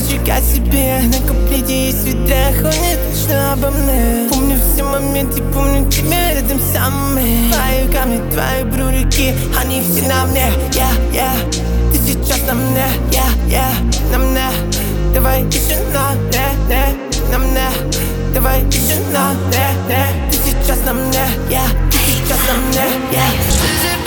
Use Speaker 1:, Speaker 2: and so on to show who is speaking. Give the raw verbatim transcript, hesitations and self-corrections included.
Speaker 1: Кричу о себе, на куплете есть ветрах. Он не точно обо мне. Помню все моменты, помню тебя рядом со мной. Твои камни, твои брюки, они все на мне. Я, я, ты сейчас на мне. Я, я, на мне. Давай еще на мне, не, на мне. Давай еще на мне, не. Ты сейчас на мне. Я, ты сейчас на мне. Я.